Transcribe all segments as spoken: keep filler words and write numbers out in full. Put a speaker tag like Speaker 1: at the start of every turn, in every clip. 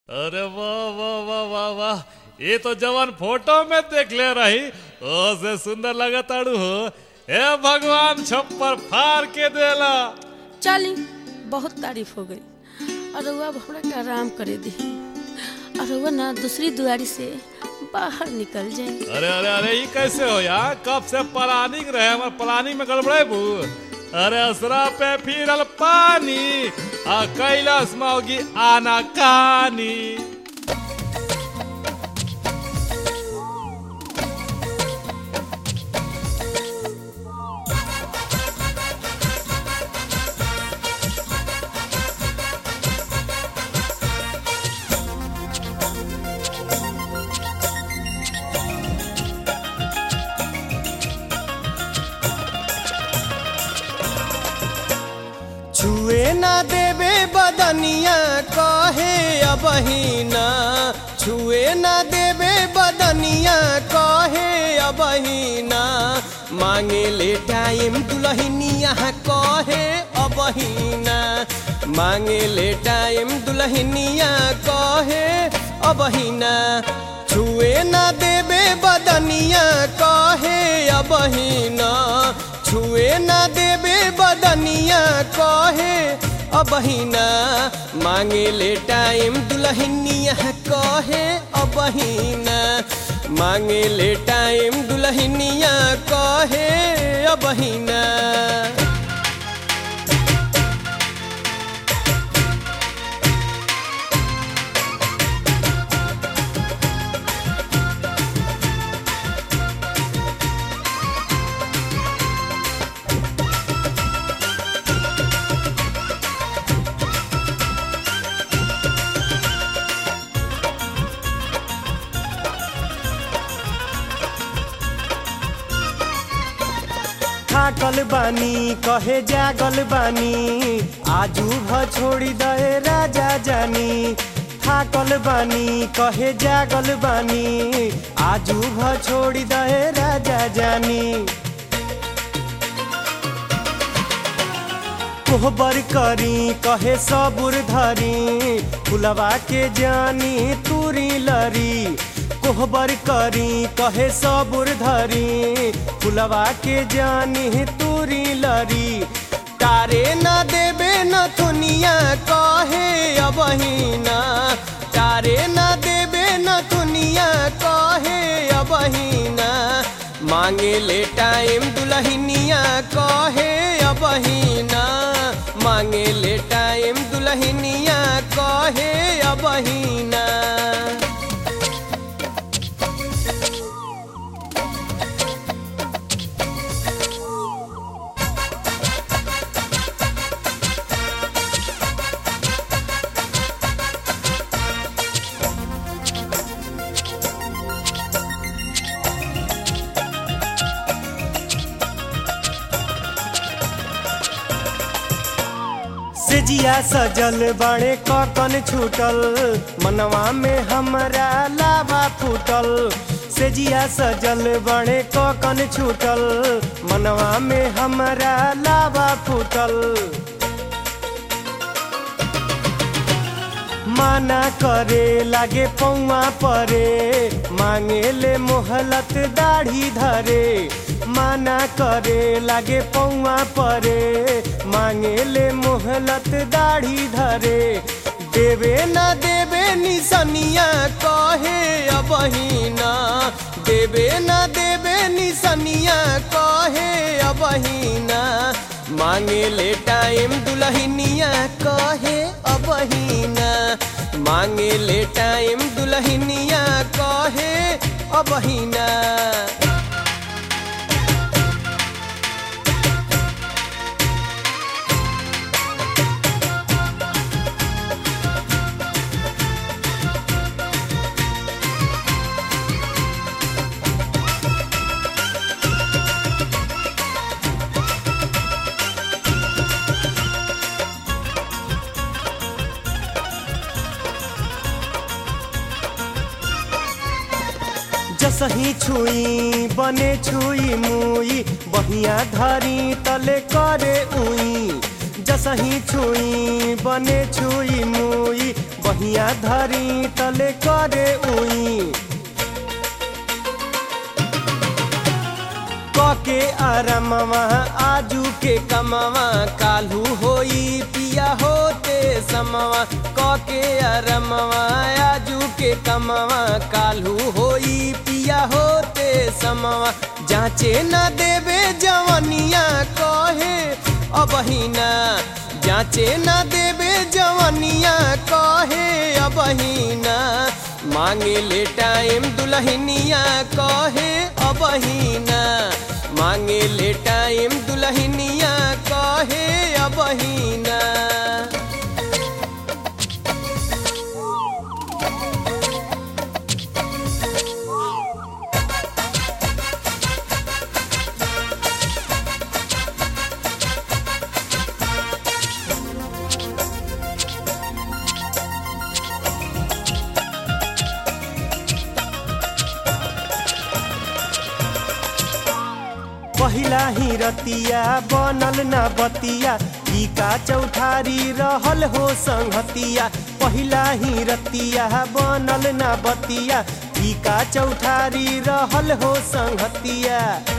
Speaker 1: अरे वाह वाह वाह वाह वाह, ये तो जवान फोटो में देख ले रही ओ से सुंदर लगा ताड़ू हो। हे भगवान छप्पर फाड़ के देला।
Speaker 2: चली बहुत तारीफ हो गई। अरे अब हमरा के आराम करे दी। अरे वो ना दूसरी दुआरी से बाहर निकल जाए।
Speaker 1: अरे अरे अरे ये कैसे हो यार? कब से प्लानिंग रहे हमार प्लानिंग में गड़बड़े बू। अरे असरा पे फिरल पानी आ कैलाश मौगी आना कहानी।
Speaker 3: छुए ना देवे बदनिया कहे अबहिना, छुए ना देवे बदनिया कहे अबहिना, मांगे ले टाइम दुल्हनिया कहे अबहिना, मांगे ले टाइम दुल्हनिया कहे अबहिना, छुए ना देवे बदनिया कहे अबहिना, छुए ना देवे बदनिया कहे अबहिना, मांगे ले टाइम दुल्हनिया कहे अबहिना, मांगे ले टाइम दुल्हनिया कहे अबहिना। थाकल बानी कहे जागल बानी, आजू भ छोड़ी दे राजा जानी, थाकल बानी कहे जागल बानी, आजू भ छोड़ी दे राजा जानी, कोहबर करी कहे सबुर धरी, फुलवा के जानी तुरी लरी, कोहबर करी कहे सबुर धरी, फुलवा के जानी तुरी लरी, तारे न देवे न थुनिया कहे अबहिना, तारे न देवे न थुनिया कहे अबहिना, मांगे ले टाइम दुल्हनिया कहे अबहिना, मांगे ले टाइम दुल्हनिया कहे अबहिना। सेजिया सजल बड़े ककन छूटल, मनवा में हमरा लावा फूटल, सेजिया सजल बड़े ककन छूटल, मनवा में हमरा लावा फूटल, माना करे लागे पौआ परे, मांगे ले मोहलत दाढ़ी धरे, माना करे लागे पौआ परे, मांगे ले मोहलत दाढ़ी धरे, देवे न देवे निसनिया कहे अबहिना, देवे न देवे निसनिया कहे अबहिना, मांगे ले टाइम दुल्हनिया कहे अबहिना, मांगे ले टाइम दुल्हनिया कहे अबहिना। जसही छुई बने छुई मुई, बहिया धरी तले करे उई, जसही छुई बने छुई मुई बहिया धरी तले करे उई कके आरामवा आजू के कमावा कालू होई पिया होते समवा कके आरामवा आजू के कमावा कालू होई पिया होते समवा जाचे न देवे जवनिया कहे अबहिना जाचे न देवे जवनिया कहे अबहिना मांगे ले टाइम दुल्हनिया कहे अबहिना मांगे ले टाइम दुल्हनिया कहे अबहिना पहिला ही रतिया बनल ना बतिया ई का चौठारी रहल हो संगतिया पहिला ही रतिया बनल ना बतिया ई का चौठारी रहल हो संगतिया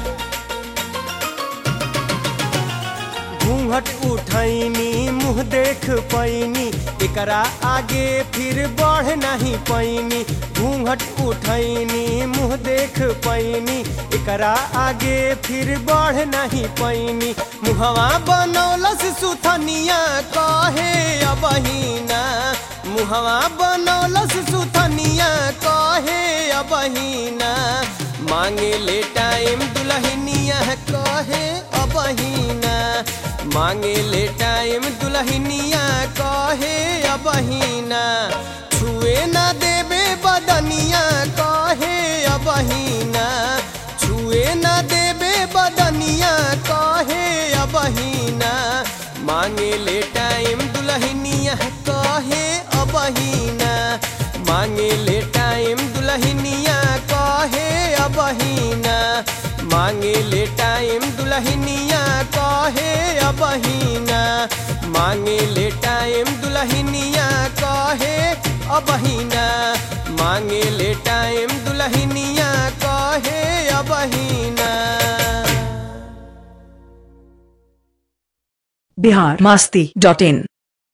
Speaker 3: घूंघट उठैनी मुँह देख पैनी एकरा आगे फिर बढ़ नहीं पैनी घूंघट उठैनी मुँह देख पैनी एकरा आगे फिर बढ़ नहीं पैनी मुहवा बनौलस सुथनिया कहे अबहिना मुहवा बनौलस सुथनिया कहे अबहिना मांगे ले टाइम दुल्हनिया कहे अबहिना मांगे ले टाइम दुल्हनिया कहे अबहिना छुए न देवे बदनिया कहे अबहिना छुए न देवे बदनिया कहे अबहिना मांगे ले टाइम दुल्हनिया कहे अबहिना मांगे ले टाइम दुल्हनिया कहे अबहिना मांगे ले टाइम दुल्हनिया कहे अबहिना मांगे ले टाइम दुल्हनिया कहे अबहिना मांगे ले टाइम दुल्हनिया कहे अबहिना।
Speaker 4: बिहार मस्ती डॉट इन।